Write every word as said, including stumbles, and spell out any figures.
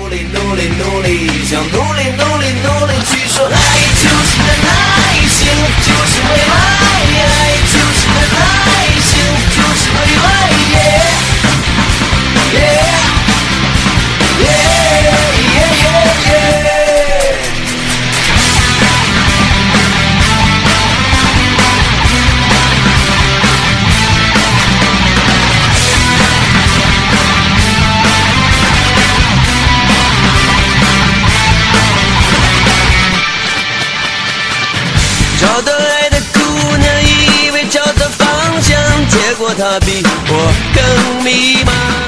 努力努力努力，想努力努力努力去说，爱就是真爱，幸福就是未来，爱就是真爱，幸福就是未来。Yeah, yeah, yeah, yeah, yeah, yeah.找到爱的姑娘，以为找到方向，结果她比我更迷茫。